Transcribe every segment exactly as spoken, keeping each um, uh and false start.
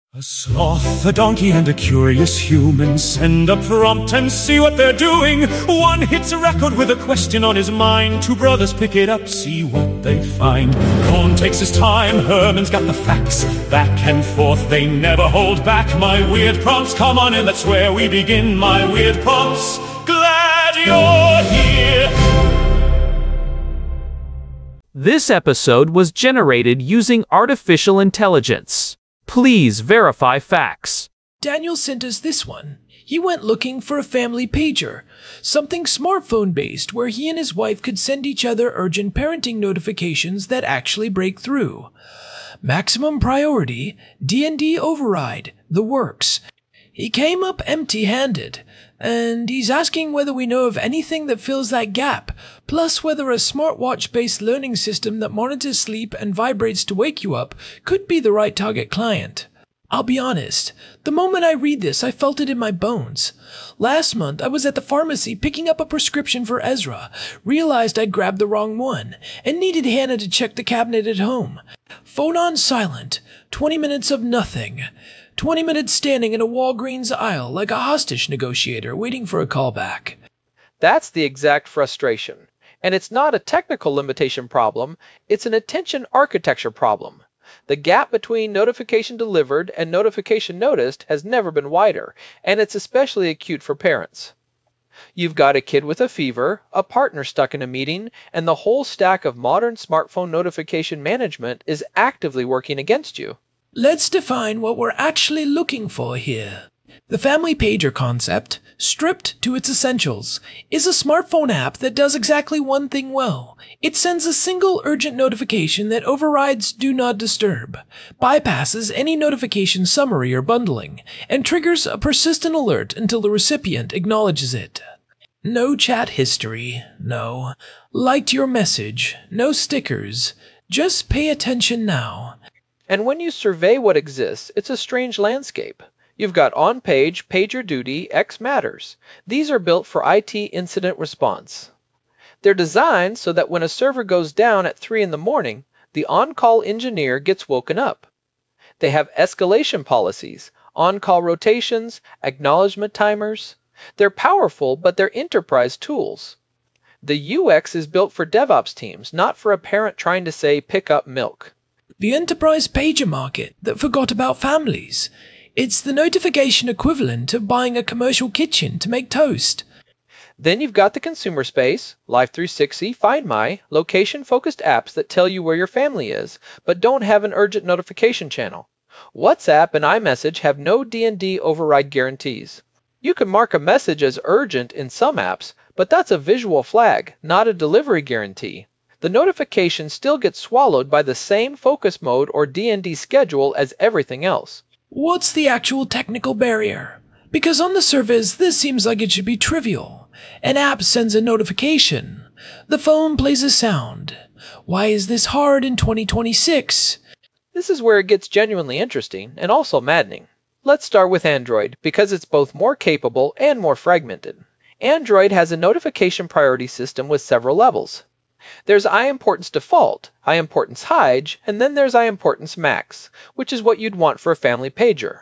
A sloth, a donkey, and a curious human send a prompt and see what they're doing. One hits a record with a question on his mind. Two brothers pick it up, see what they find. Cohn takes his time, Herman's got the facts. Back and forth, they never hold back. My weird prompts, come on in, that's where we begin. My weird prompts, glad you're here. This episode was generated using artificial intelligence. Please verify facts. Daniel sent us this one. He went looking for a family pager, something smartphone-based where he and his wife could send each other urgent parenting notifications that actually break through. Maximum priority, D and D override, the works. He came up empty-handed, and he's asking whether we know of anything that fills that gap, plus whether a smartwatch-based learning system that monitors sleep and vibrates to wake you up could be the right target client. I'll be honest, the moment I read this, I felt it in my bones. Last month, I was at the pharmacy picking up a prescription for Ezra, realized I'd grabbed the wrong one, and needed Hannah to check the cabinet at home. Phone on silent, twenty minutes of nothing. twenty minutes standing in a Walgreens aisle like a hostage negotiator waiting for a callback. That's the exact frustration. And it's not a technical limitation problem, it's an attention architecture problem. The gap between notification delivered and notification noticed has never been wider, and it's especially acute for parents. You've got a kid with a fever, a partner stuck in a meeting, and the whole stack of modern smartphone notification management is actively working against you. Let's define what we're actually looking for here. The family pager concept, stripped to its essentials, is a smartphone app that does exactly one thing well. It sends a single urgent notification that overrides Do Not Disturb, bypasses any notification summary or bundling, and triggers a persistent alert until the recipient acknowledges it. No chat history, no. Liked your message, no stickers. Just pay attention now. And when you survey what exists, it's a strange landscape. You've got on-page, PagerDuty, X Matters. These are built for I T incident response. They're designed so that when a server goes down at three in the morning, the on-call engineer gets woken up. They have escalation policies, on-call rotations, acknowledgement timers. They're powerful, but they're enterprise tools. The U X is built for DevOps teams, not for a parent trying to say, pick up milk. The enterprise pager market that forgot about families. It's the notification equivalent of buying a commercial kitchen to make toast. Then you've got the consumer space, Life three sixty, Find My, location-focused apps that tell you where your family is, but don't have an urgent notification channel. WhatsApp and iMessage have no D and D override guarantees. You can mark a message as urgent in some apps, but that's a visual flag, not a delivery guarantee. The notification still gets swallowed by the same focus mode or D and D schedule as everything else. What's the actual technical barrier? Because on the surface, this seems like it should be trivial. An app sends a notification. The phone plays a sound. Why is this hard in twenty twenty-six? This is where it gets genuinely interesting and also maddening. Let's start with Android, because it's both more capable and more fragmented. Android has a notification priority system with several levels. There's iImportance Default, iImportance High, and then there's iImportance Max, which is what you'd want for a family pager.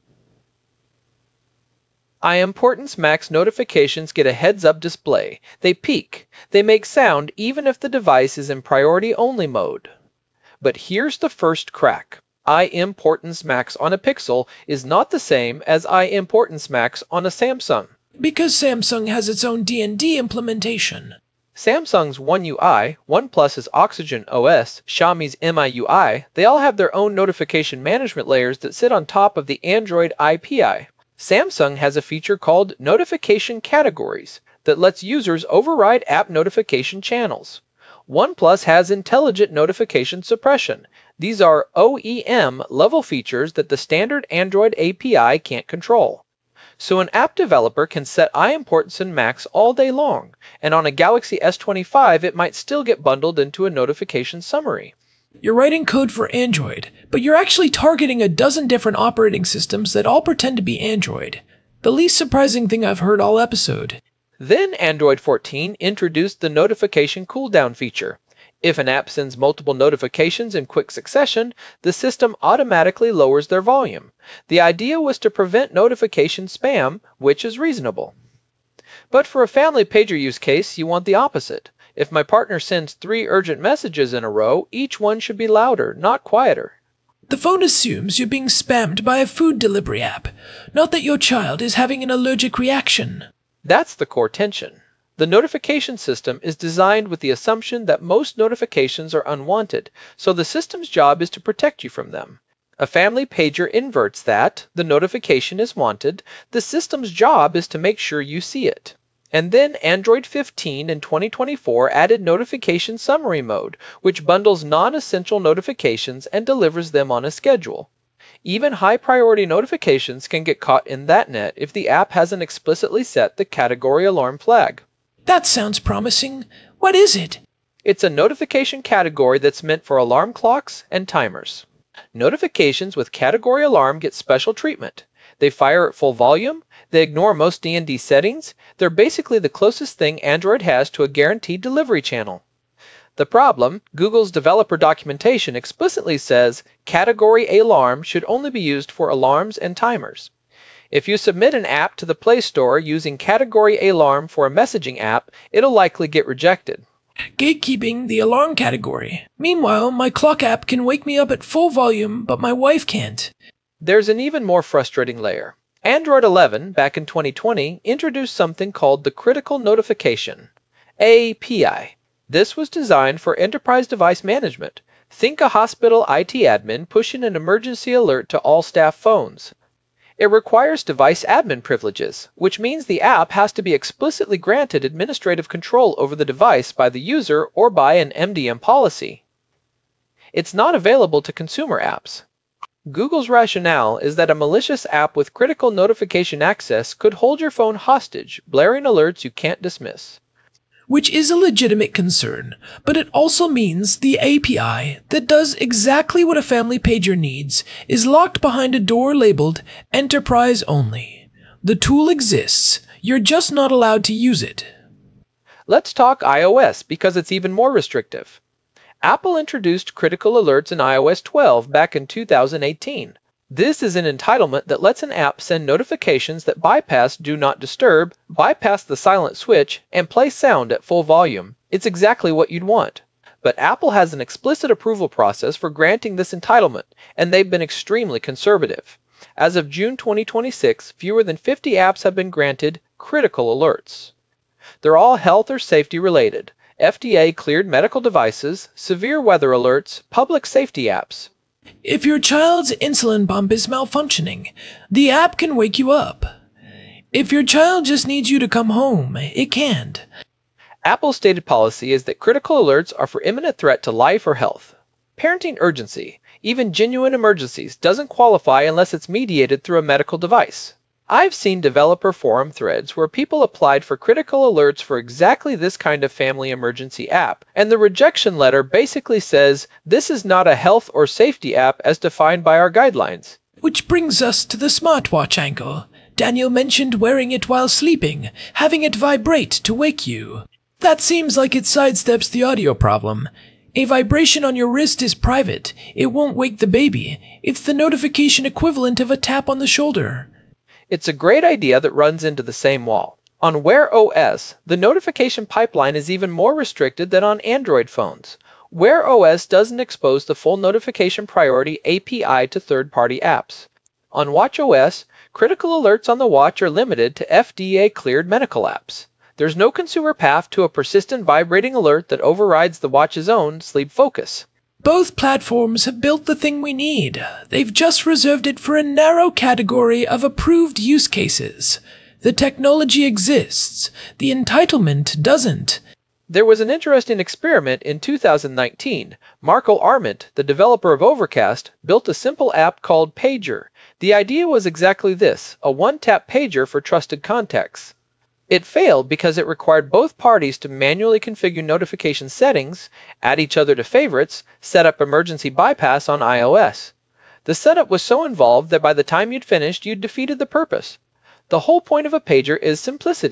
iImportance Max notifications get a heads-up display. They peak. They make sound even if the device is in priority-only mode. But here's the first crack. iImportance Max on a Pixel is not the same as iImportance Max on a Samsung. Because Samsung has its own D and D implementation. Samsung's One U I, OnePlus's Oxygen O S, Xiaomi's M I U I, they all have their own notification management layers that sit on top of the Android I P I. Samsung has a feature called Notification Categories that lets users override app notification channels. OnePlus has Intelligent Notification Suppression. These are O E M level features that the standard Android A P I can't control. So an app developer can set iImportance and Max all day long, and on a Galaxy S twenty-five it might still get bundled into a notification summary. You're writing code for Android, but you're actually targeting a dozen different operating systems that all pretend to be Android. The least surprising thing I've heard all episode. Then Android fourteen introduced the notification cooldown feature. If an app sends multiple notifications in quick succession, the system automatically lowers their volume. The idea was to prevent notification spam, which is reasonable. But for a family pager use case, you want the opposite. If my partner sends three urgent messages in a row, each one should be louder, not quieter. The phone assumes you're being spammed by a food delivery app, not that your child is having an allergic reaction. That's the core tension. The notification system is designed with the assumption that most notifications are unwanted, so the system's job is to protect you from them. A family pager inverts that. The notification is wanted. The system's job is to make sure you see it. And then Android fifteen in twenty twenty-four added notification summary mode, which bundles non-essential notifications and delivers them on a schedule. Even high-priority notifications can get caught in that net if the app hasn't explicitly set the category alarm flag. That sounds promising. What is it? It's a notification category that's meant for alarm clocks and timers. Notifications with category alarm get special treatment. They fire at full volume, they ignore most D N D settings, they're basically the closest thing Android has to a guaranteed delivery channel. The problem, Google's developer documentation explicitly says category alarm should only be used for alarms and timers. If you submit an app to the Play Store using category alarm for a messaging app, it'll likely get rejected. Gatekeeping the alarm category. Meanwhile, my clock app can wake me up at full volume, but my wife can't. There's an even more frustrating layer. Android eleven, back in twenty twenty, introduced something called the Critical Notification, A P I. This was designed for enterprise device management. Think a hospital I T admin pushing an emergency alert to all staff phones. It requires device admin privileges, which means the app has to be explicitly granted administrative control over the device by the user or by an M D M policy. It's not available to consumer apps. Google's rationale is that a malicious app with critical notification access could hold your phone hostage, blaring alerts you can't dismiss. Which is a legitimate concern, but it also means the A P I that does exactly what a family pager needs is locked behind a door labeled Enterprise Only. The tool exists, you're just not allowed to use it. Let's talk iOS because it's even more restrictive. Apple introduced critical alerts in i O S twelve back in two thousand eighteen. This is an entitlement that lets an app send notifications that bypass Do Not Disturb, bypass the silent switch, and play sound at full volume. It's exactly what you'd want. But Apple has an explicit approval process for granting this entitlement, and they've been extremely conservative. As of June twenty twenty-six, fewer than fifty apps have been granted critical alerts. They're all health or safety related. F D A-cleared medical devices, severe weather alerts, public safety apps. If your child's insulin pump is malfunctioning, the app can wake you up. If your child just needs you to come home, it can't. Apple's stated policy is that critical alerts are for imminent threat to life or health. Parenting urgency, even genuine emergencies, doesn't qualify unless it's mediated through a medical device. I've seen developer forum threads where people applied for critical alerts for exactly this kind of family emergency app, and the rejection letter basically says, this is not a health or safety app as defined by our guidelines. Which brings us to the smartwatch angle. Daniel mentioned wearing it while sleeping, having it vibrate to wake you. That seems like it sidesteps the audio problem. A vibration on your wrist is private. It won't wake the baby. It's the notification equivalent of a tap on the shoulder. It's a great idea that runs into the same wall. On Wear O S, the notification pipeline is even more restricted than on Android phones. Wear O S doesn't expose the full notification priority A P I to third-party apps. On watchOS, critical alerts on the watch are limited to F D A-cleared medical apps. There's no consumer path to a persistent vibrating alert that overrides the watch's own sleep focus. Both platforms have built the thing we need. They've just reserved it for a narrow category of approved use cases. The technology exists. The entitlement doesn't. There was an interesting experiment in two thousand nineteen. Marco Arment, the developer of Overcast, built a simple app called Pager. The idea was exactly this, a one-tap pager for trusted contacts. It failed because it required both parties to manually configure notification settings, add each other to favorites, set up emergency bypass on iOS. The setup was so involved that by the time you'd finished, you'd defeated the purpose. The whole point of a pager is simplicity.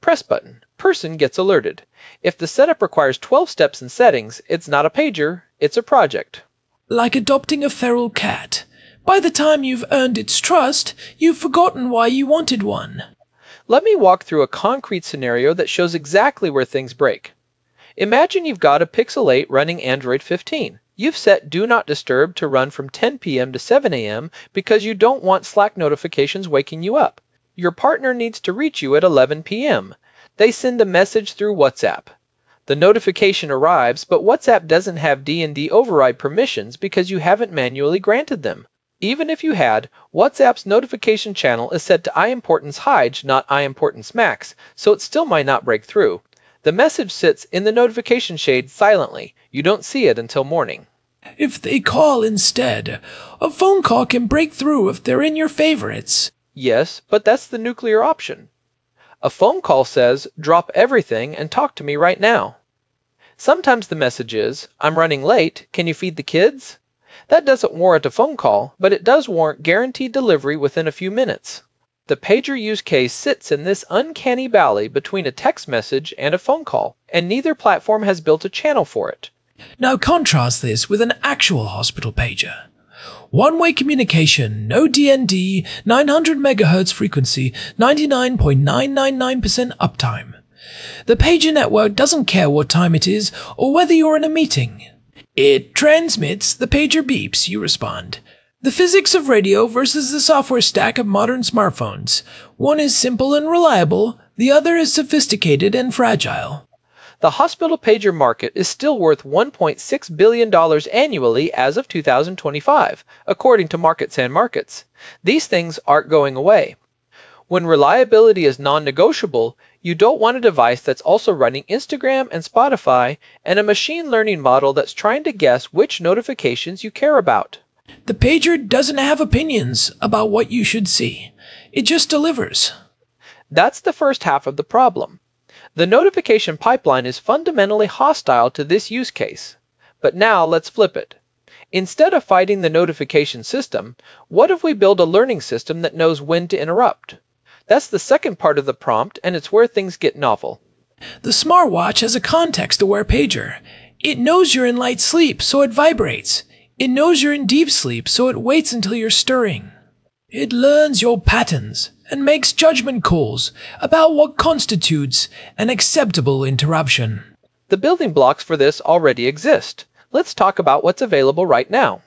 Press button. Person gets alerted. If the setup requires twelve steps and settings, it's not a pager, it's a project. Like adopting a feral cat. By the time you've earned its trust, you've forgotten why you wanted one. Let me walk through a concrete scenario that shows exactly where things break. Imagine you've got a Pixel eight running Android fifteen. You've set Do Not Disturb to run from ten p m to seven a m because you don't want Slack notifications waking you up. Your partner needs to reach you at eleven p m They send a message through WhatsApp. The notification arrives, but WhatsApp doesn't have D and D override permissions because you haven't manually granted them. Even if you had, WhatsApp's notification channel is set to iImportance High, not iImportance Max, so it still might not break through. The message sits in the notification shade silently. You don't see it until morning. If they call instead, a phone call can break through if they're in your favorites. Yes, but that's the nuclear option. A phone call says, drop everything and talk to me right now. Sometimes the message is, I'm running late, can you feed the kids? That doesn't warrant a phone call, but it does warrant guaranteed delivery within a few minutes. The pager use case sits in this uncanny valley between a text message and a phone call, and neither platform has built a channel for it. Now contrast this with an actual hospital pager. One-way communication, no D N D, nine hundred megahertz frequency, ninety-nine point nine nine nine percent uptime. The pager network doesn't care what time it is or whether you're in a meeting. It transmits, the pager beeps, you respond. The physics of radio versus the software stack of modern smartphones. One is simple and reliable, the other is sophisticated and fragile. The hospital pager market is still worth one point six billion dollars annually as of two thousand twenty-five, according to Markets and Markets. These things aren't going away. When reliability is non-negotiable, you don't want a device that's also running Instagram and Spotify and a machine learning model that's trying to guess which notifications you care about. The pager doesn't have opinions about what you should see. It just delivers. That's the first half of the problem. The notification pipeline is fundamentally hostile to this use case. But now let's flip it. Instead of fighting the notification system, what if we build a learning system that knows when to interrupt? That's the second part of the prompt, and it's where things get novel. The smartwatch has a context-aware pager. It knows you're in light sleep, so it vibrates. It knows you're in deep sleep, so it waits until you're stirring. It learns your patterns and makes judgment calls about what constitutes an acceptable interruption. The building blocks for this already exist. Let's talk about what's available right now.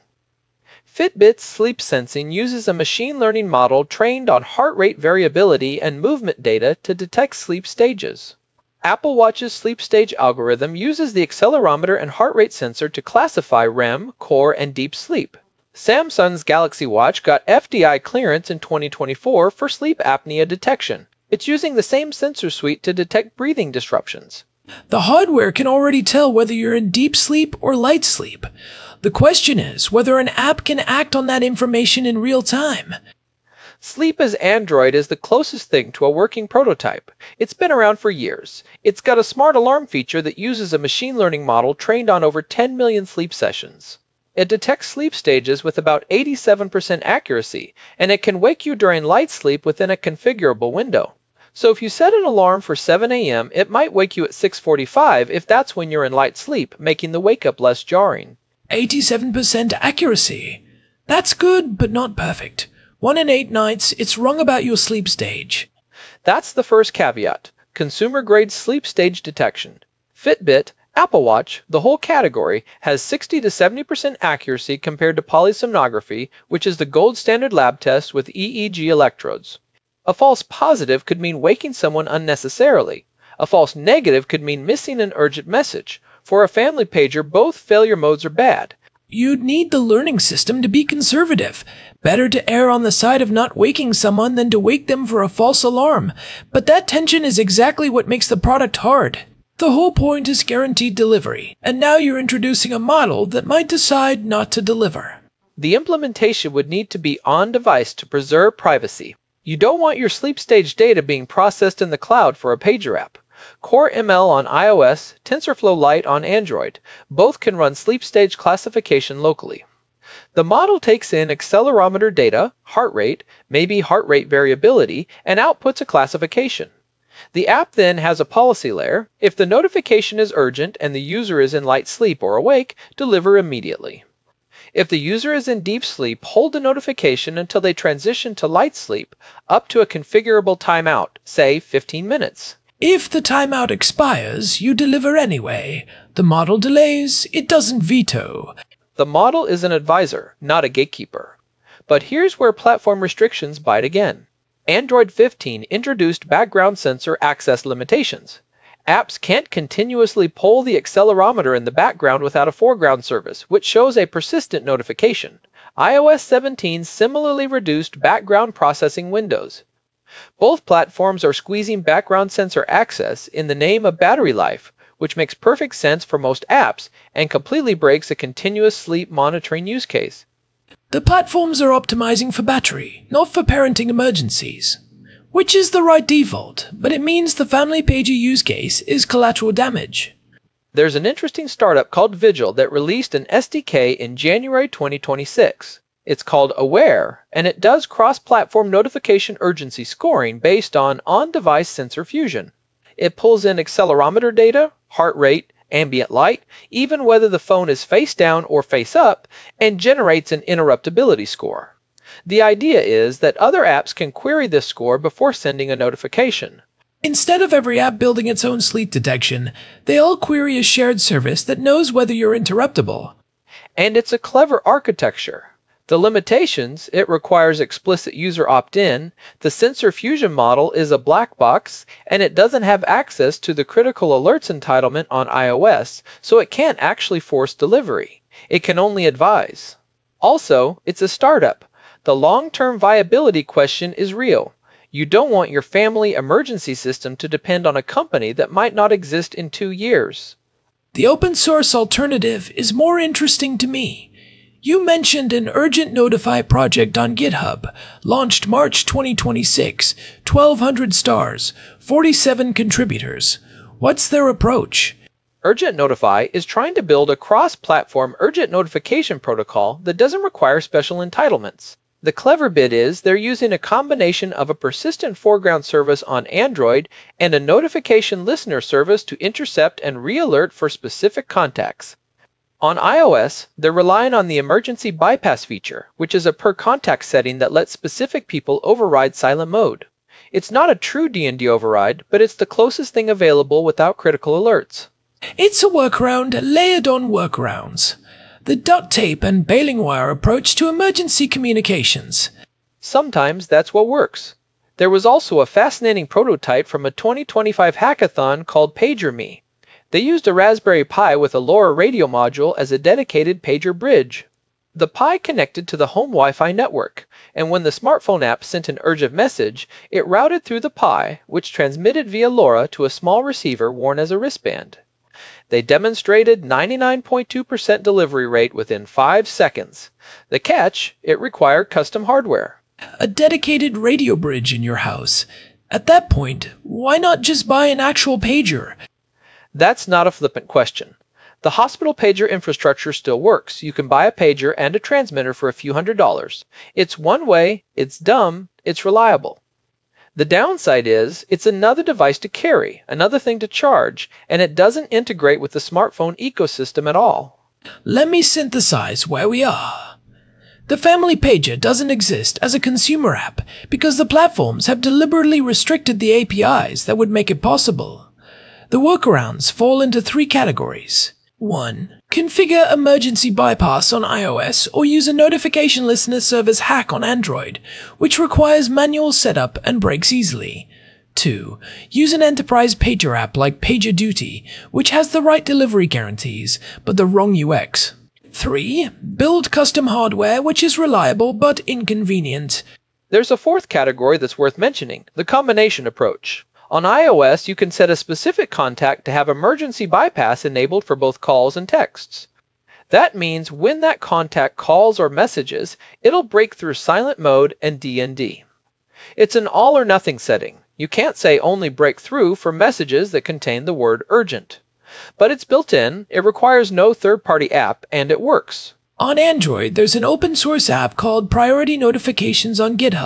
Fitbit's sleep sensing uses a machine learning model trained on heart rate variability and movement data to detect sleep stages. Apple Watch's sleep stage algorithm uses the accelerometer and heart rate sensor to classify R E M, core, and deep sleep. Samsung's Galaxy Watch got F D I clearance in twenty twenty-four for sleep apnea detection. It's using the same sensor suite to detect breathing disruptions. The hardware can already tell whether you're in deep sleep or light sleep. The question is whether an app can act on that information in real time. Sleep as Android is the closest thing to a working prototype. It's been around for years. It's got a smart alarm feature that uses a machine learning model trained on over ten million sleep sessions. It detects sleep stages with about eighty-seven percent accuracy, and it can wake you during light sleep within a configurable window. So if you set an alarm for seven a m, it might wake you at six forty-five if that's when you're in light sleep, making the wake-up less jarring. eighty-seven percent accuracy. That's good, but not perfect. One in eight nights, it's wrong about your sleep stage. That's the first caveat. Consumer-grade sleep stage detection. Fitbit, Apple Watch, the whole category, has sixty to seventy percent accuracy compared to polysomnography, which is the gold standard lab test with E E G electrodes. A false positive could mean waking someone unnecessarily. A false negative could mean missing an urgent message. For a family pager, both failure modes are bad. You'd need the learning system to be conservative. Better to err on the side of not waking someone than to wake them for a false alarm. But that tension is exactly what makes the product hard. The whole point is guaranteed delivery, and now you're introducing a model that might decide not to deliver. The implementation would need to be on-device to preserve privacy. You don't want your sleep stage data being processed in the cloud for a pager app. Core M L on iOS, TensorFlow Lite on Android, both can run sleep stage classification locally. The model takes in accelerometer data, heart rate, maybe heart rate variability, and outputs a classification. The app then has a policy layer. If the notification is urgent and the user is in light sleep or awake, deliver immediately. If the user is in deep sleep, hold the notification until they transition to light sleep, up to a configurable timeout, say fifteen minutes. If the timeout expires, you deliver anyway. The model delays, it doesn't veto. The model is an advisor, not a gatekeeper. But here's where platform restrictions bite again. Android fifteen introduced background sensor access limitations. Apps can't continuously poll the accelerometer in the background without a foreground service, which shows a persistent notification. i O S seventeen similarly reduced background processing windows. Both platforms are squeezing background sensor access in the name of battery life, which makes perfect sense for most apps and completely breaks a continuous sleep monitoring use case. The platforms are optimizing for battery, not for parenting emergencies. Which is the right default, but it means the family pager use case is collateral damage. There's an interesting startup called Vigil that released an S D K in January twenty twenty-six. It's called Aware, and it does cross-platform notification urgency scoring based on on-device sensor fusion. It pulls in accelerometer data, heart rate, ambient light, even whether the phone is face down or face up, and generates an interruptibility score. The idea is that other apps can query this score before sending a notification. Instead of every app building its own sleep detection, they all query a shared service that knows whether you're interruptible. And it's a clever architecture. The limitations, it requires explicit user opt-in, the sensor fusion model is a black box, and it doesn't have access to the critical alerts entitlement on iOS, so it can't actually force delivery. It can only advise. Also, it's a startup. The long-term viability question is real. You don't want your family emergency system to depend on a company that might not exist in two years. The open source alternative is more interesting to me. You mentioned an Urgent Notify project on GitHub, launched March twenty twenty-six, twelve hundred stars, forty-seven contributors. What's their approach? Urgent Notify is trying to build a cross-platform urgent notification protocol that doesn't require special entitlements. The clever bit is they're using a combination of a persistent foreground service on Android and a notification listener service to intercept and re-alert for specific contacts. On iOS, they're relying on the emergency bypass feature, which is a per-contact setting that lets specific people override silent mode. It's not a true D and D override, but it's the closest thing available without critical alerts. It's a workaround layered on workarounds. The duct tape and baling wire approach to emergency communications. Sometimes that's what works. There was also a fascinating prototype from a twenty twenty-five hackathon called PagerMe. They used a Raspberry Pi with a LoRa radio module as a dedicated pager bridge. The Pi connected to the home Wi-Fi network, and when the smartphone app sent an urgent message, it routed through the Pi, which transmitted via LoRa to a small receiver worn as a wristband. They demonstrated ninety-nine point two percent delivery rate within five seconds. The catch, it required custom hardware. A dedicated radio bridge in your house. At that point, why not just buy an actual pager? That's not a flippant question. The hospital pager infrastructure still works. You can buy a pager and a transmitter for a few hundred dollars. It's one way, it's dumb, it's reliable. The downside is, it's another device to carry, another thing to charge, and it doesn't integrate with the smartphone ecosystem at all. Let me synthesize where we are. The Family Pager doesn't exist as a consumer app because the platforms have deliberately restricted the A P Is that would make it possible. The workarounds fall into three categories. one. Configure emergency bypass on iOS or use a notification listener service hack on Android, which requires manual setup and breaks easily. two. Use an enterprise pager app like PagerDuty, which has the right delivery guarantees, but the wrong U X. three. Build custom hardware which is reliable but inconvenient. There's a fourth category that's worth mentioning, the combination approach. On iOS, you can set a specific contact to have emergency bypass enabled for both calls and texts. That means when that contact calls or messages, it'll break through silent mode and D N D. It's an all-or-nothing setting. You can't say only break through for messages that contain the word urgent. But it's built in, it requires no third-party app, and it works. On Android, there's an open source app called Priority Notifications on GitHub,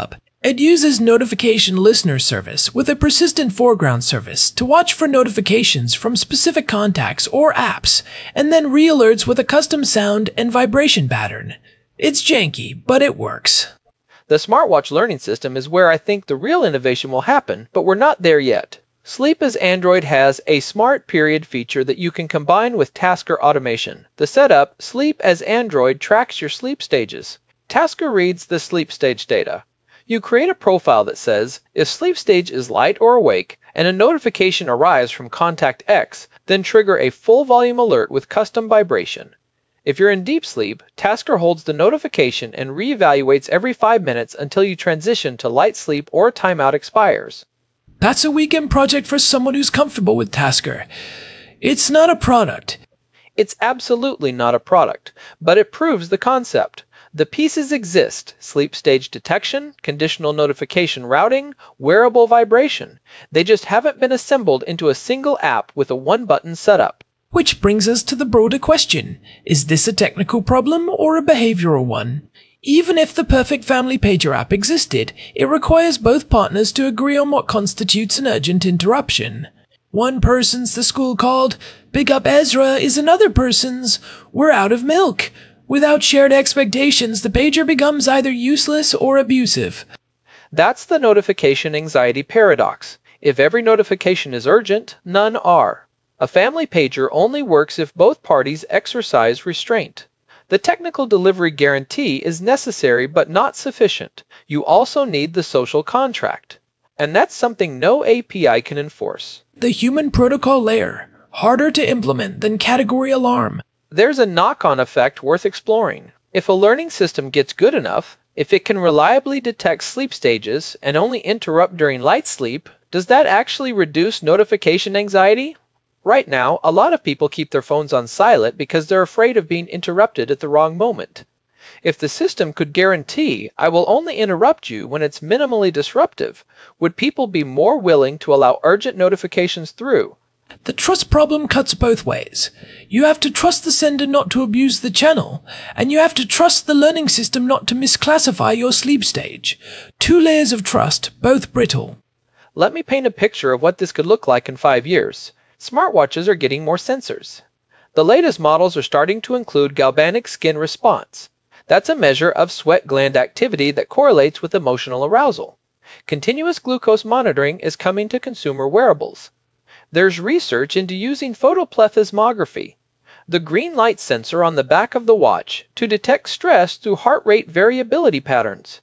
It uses Notification Listener Service with a persistent foreground service to watch for notifications from specific contacts or apps, and then re-alerts with a custom sound and vibration pattern. It's janky, but it works. The smartwatch learning system is where I think the real innovation will happen, but we're not there yet. Sleep as Android has a smart period feature that you can combine with Tasker automation. The setup, Sleep as Android tracks your sleep stages. Tasker reads the sleep stage data. You create a profile that says, if sleep stage is light or awake, and a notification arrives from contact X, then trigger a full volume alert with custom vibration. If you're in deep sleep, Tasker holds the notification and reevaluates every five minutes until you transition to light sleep or timeout expires. That's a weekend project for someone who's comfortable with Tasker. It's not a product. It's absolutely not a product, but it proves the concept. The pieces exist: sleep stage detection, conditional notification routing, wearable vibration. They just haven't been assembled into a single app with a one-button setup. Which brings us to the broader question. Is this a technical problem or a behavioral one? Even if the perfect family pager app existed, it requires both partners to agree on what constitutes an urgent interruption. One person's the school called, Big Up Ezra is another person's, we're out of milk. Without shared expectations, the pager becomes either useless or abusive. That's the notification anxiety paradox. If every notification is urgent, none are. A family pager only works if both parties exercise restraint. The technical delivery guarantee is necessary but not sufficient. You also need the social contract. And that's something no A P I can enforce. The human protocol layer, harder to implement than category alarm. There's a knock-on effect worth exploring. If a learning system gets good enough, if it can reliably detect sleep stages and only interrupt during light sleep, does that actually reduce notification anxiety? Right now, a lot of people keep their phones on silent because they're afraid of being interrupted at the wrong moment. If the system could guarantee, I will only interrupt you when it's minimally disruptive, would people be more willing to allow urgent notifications through? The trust problem cuts both ways. You have to trust the sender not to abuse the channel, and you have to trust the learning system not to misclassify your sleep stage. Two layers of trust, both brittle. Let me paint a picture of what this could look like in five years. Smartwatches are getting more sensors. The latest models are starting to include galvanic skin response. That's a measure of sweat gland activity that correlates with emotional arousal. Continuous glucose monitoring is coming to consumer wearables. There's research into using photoplethysmography, the green light sensor on the back of the watch, to detect stress through heart rate variability patterns.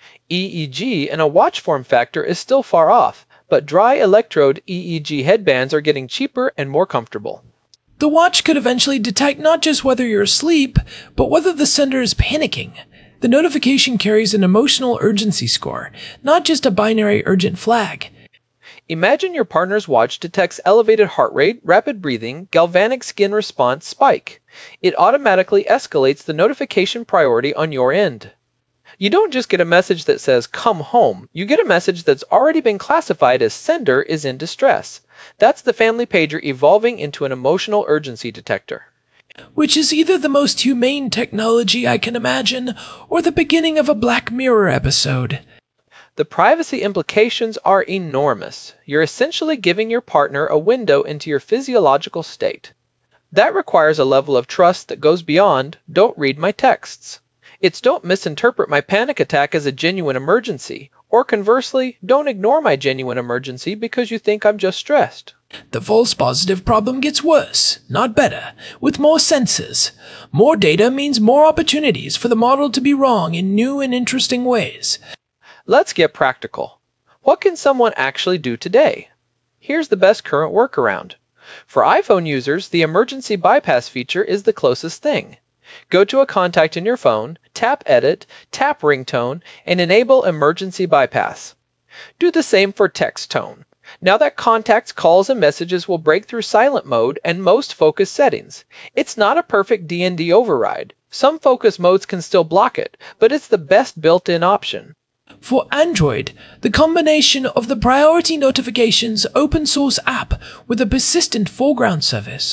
E E G in a watch form factor is still far off, but dry electrode E E G headbands are getting cheaper and more comfortable. The watch could eventually detect not just whether you're asleep, but whether the sender is panicking. The notification carries an emotional urgency score, not just a binary urgent flag. Imagine your partner's watch detects elevated heart rate, rapid breathing, galvanic skin response spike. It automatically escalates the notification priority on your end. You don't just get a message that says, come home. You get a message that's already been classified as sender is in distress. That's the family pager evolving into an emotional urgency detector. Which is either the most humane technology I can imagine, or the beginning of a Black Mirror episode. The privacy implications are enormous. You're essentially giving your partner a window into your physiological state. That requires a level of trust that goes beyond, don't read my texts. It's don't misinterpret my panic attack as a genuine emergency, or conversely, don't ignore my genuine emergency because you think I'm just stressed. The false positive problem gets worse, not better, with more sensors. More data means more opportunities for the model to be wrong in new and interesting ways. Let's get practical. What can someone actually do today? Here's the best current workaround. For iPhone users, the emergency bypass feature is the closest thing. Go to a contact in your phone, tap Edit, tap Ringtone, and enable Emergency Bypass. Do the same for Text Tone. Now that contacts, calls, and messages will break through silent mode and most focus settings. It's not a perfect D N D override. Some focus modes can still block it, but it's the best built-in option. For Android, the combination of the Priority Notifications open source app with a persistent foreground service,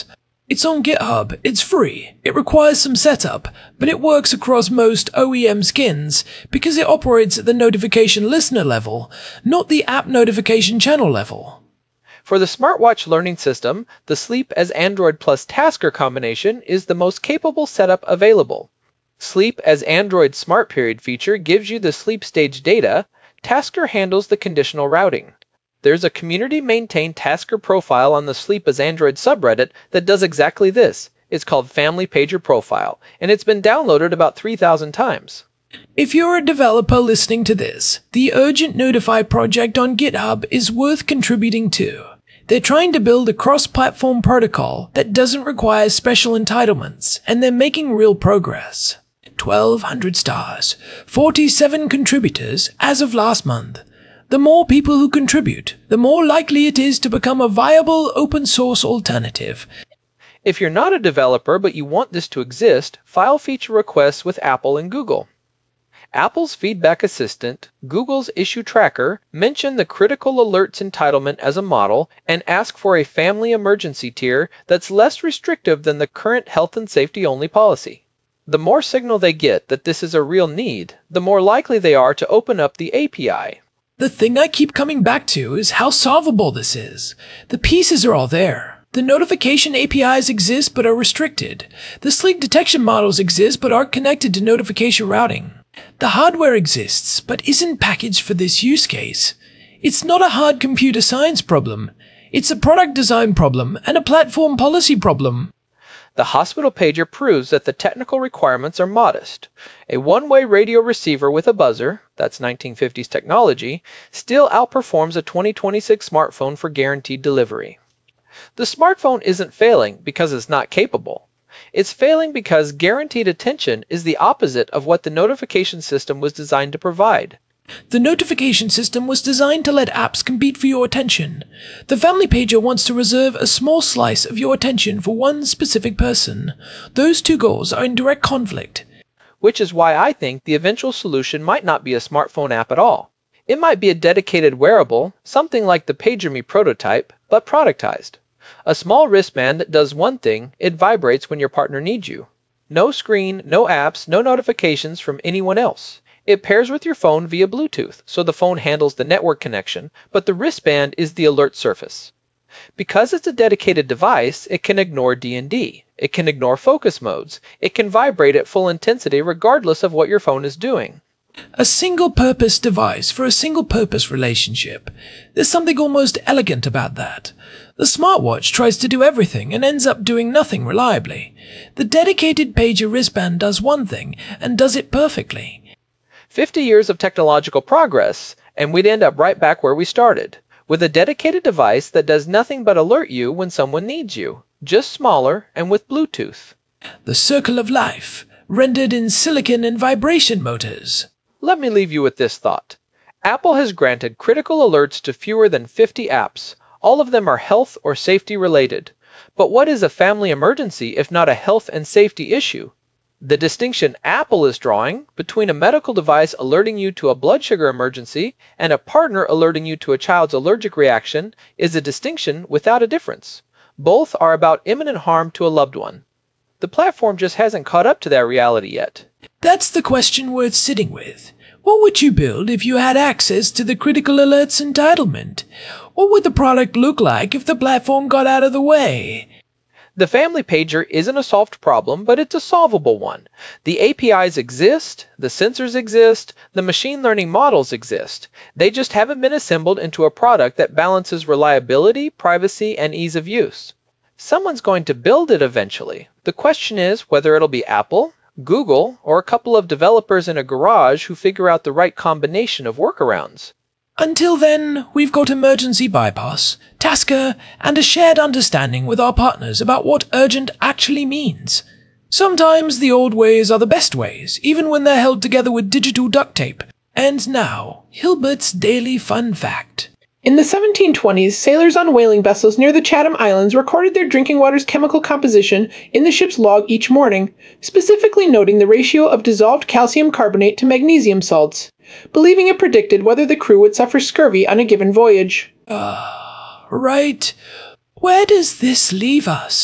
It's on GitHub, it's free, it requires some setup, but it works across most O E M skins because it operates at the notification listener level, not the app notification channel level. For the smartwatch learning system, the Sleep as Android plus Tasker combination is the most capable setup available. Sleep as Android Smart Period feature gives you the sleep stage data. Tasker handles the conditional routing. There's a community-maintained Tasker profile on the Sleep as Android subreddit that does exactly this. It's called Family Pager Profile, and it's been downloaded about three thousand times. If you're a developer listening to this, the Urgent Notify project on GitHub is worth contributing to. They're trying to build a cross-platform protocol that doesn't require special entitlements, and they're making real progress. twelve hundred stars, forty-seven contributors as of last month. The more people who contribute, the more likely it is to become a viable open-source alternative. If you're not a developer but you want this to exist, file feature requests with Apple and Google. Apple's Feedback Assistant, Google's Issue Tracker mention the critical alerts entitlement as a model and ask for a family emergency tier that's less restrictive than the current health and safety only policy. The more signal they get that this is a real need, the more likely they are to open up the A P I. The thing I keep coming back to is how solvable this is. The pieces are all there. The notification A P Is exist but are restricted. The sleep detection models exist but aren't connected to notification routing. The hardware exists but isn't packaged for this use case. It's not a hard computer science problem. It's a product design problem and a platform policy problem. The hospital pager proves that the technical requirements are modest. A one-way radio receiver with a buzzer, that's nineteen fifties technology, still outperforms a twenty twenty-six smartphone for guaranteed delivery. The smartphone isn't failing because it's not capable. It's failing because guaranteed attention is the opposite of what the notification system was designed to provide. The notification system was designed to let apps compete for your attention. The Family Pager wants to reserve a small slice of your attention for one specific person. Those two goals are in direct conflict. Which is why I think the eventual solution might not be a smartphone app at all. It might be a dedicated wearable, something like the PagerMe prototype, but productized. A small wristband that does one thing, it vibrates when your partner needs you. No screen, no apps, no notifications from anyone else. It pairs with your phone via Bluetooth, so the phone handles the network connection, but the wristband is the alert surface. Because it's a dedicated device, it can ignore D and D. It can ignore focus modes. It can vibrate at full intensity regardless of what your phone is doing. A single-purpose device for a single-purpose relationship. There's something almost elegant about that. The smartwatch tries to do everything and ends up doing nothing reliably. The dedicated pager wristband does one thing and does it perfectly. Fifty years of technological progress, and we'd end up right back where we started, with a dedicated device that does nothing but alert you when someone needs you, just smaller and with Bluetooth. The circle of life, rendered in silicon and vibration motors. Let me leave you with this thought. Apple has granted critical alerts to fewer than fifty apps. All of them are health or safety related. But what is a family emergency if not a health and safety issue? The distinction Apple is drawing between a medical device alerting you to a blood sugar emergency and a partner alerting you to a child's allergic reaction is a distinction without a difference. Both are about imminent harm to a loved one. The platform just hasn't caught up to that reality yet. That's the question worth sitting with. What would you build if you had access to the critical alerts entitlement? What would the product look like if the platform got out of the way? The Family Pager isn't a solved problem, but it's a solvable one. The A P Is exist, the sensors exist, the machine learning models exist. They just haven't been assembled into a product that balances reliability, privacy, and ease of use. Someone's going to build it eventually. The question is whether it'll be Apple, Google, or a couple of developers in a garage who figure out the right combination of workarounds. Until then, we've got emergency bypass, Tasker, and a shared understanding with our partners about what urgent actually means. Sometimes the old ways are the best ways, even when they're held together with digital duct tape. And now, Hilbert's Daily Fun Fact. In the seventeen twenties, sailors on whaling vessels near the Chatham Islands recorded their drinking water's chemical composition in the ship's log each morning, specifically noting the ratio of dissolved calcium carbonate to magnesium salts, believing it predicted whether the crew would suffer scurvy on a given voyage. Ah, uh, right. Where does this leave us?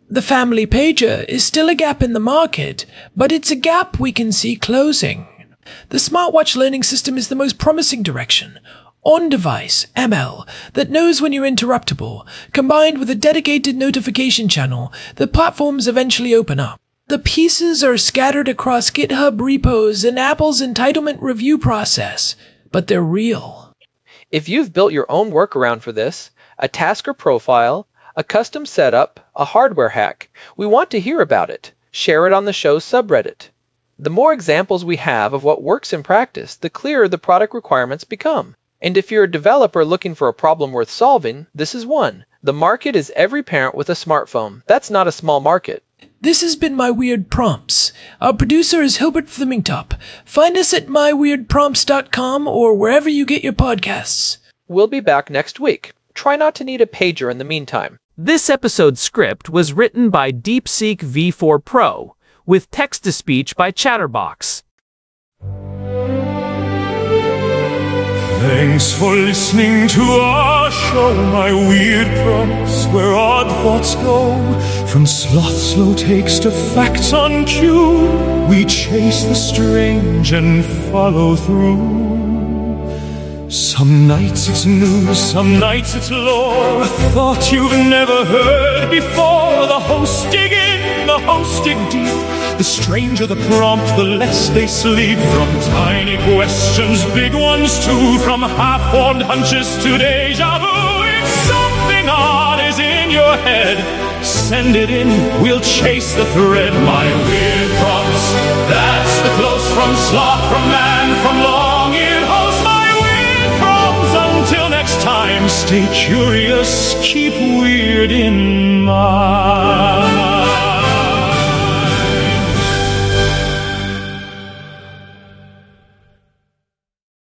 The family pager is still a gap in the market, but it's a gap we can see closing. The smartwatch learning system is the most promising direction. On-device, M L, that knows when you're interruptible, combined with a dedicated notification channel, the platforms eventually open up. The pieces are scattered across GitHub repos and Apple's entitlement review process, but they're real. If you've built your own workaround for this, a tasker profile, a custom setup, a hardware hack, we want to hear about it. Share it on the show's subreddit. The more examples we have of what works in practice, the clearer the product requirements become. And if you're a developer looking for a problem worth solving, this is one. The market is every parent with a smartphone. That's not a small market. This has been My Weird Prompts. Our producer is Hilbert Flemingtop. Find us at my weird prompts dot com or wherever you get your podcasts. We'll be back next week. Try not to need a pager in the meantime. This episode's script was written by DeepSeek V four Pro, with text-to-speech by Chatterbox. Thanks for listening to our show, My Weird Prompts, where odd thoughts go. From sloth slow takes to facts on cue, we chase the strange and follow through. Some nights it's news, some nights it's lore, a thought you've never heard before. The hosts dig in, the hosts dig deep. The stranger the prompt, the less they sleep. From tiny questions, big ones too. From half-formed hunches to deja vu. If something odd is in your head, send it in, we'll chase the thread. My Weird Prompts, that's the close from sloth, from man, from long-eared host. My Weird Prompts, until next time, stay curious, keep weird in mind.